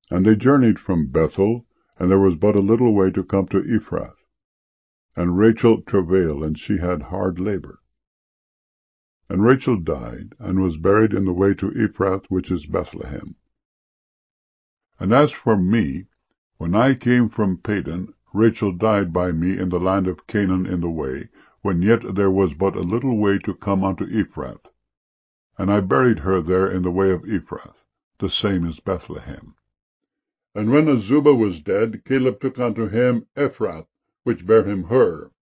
And they journeyed from Bethel, and there was but a little way to come to Ephrath. And Rachel travailed, and she had hard labor. And Rachel died, and was buried in the way to Ephrath, which is Bethlehem. And as for me, when I came from Padan, Rachel died by me in the land of Canaan in the way, when yet there was but a little way to come unto Ephrath. And I buried her there in the way of Ephrath, the same is Bethlehem. And when Azubah was dead, Caleb took unto him Ephrath, which bare him Hur.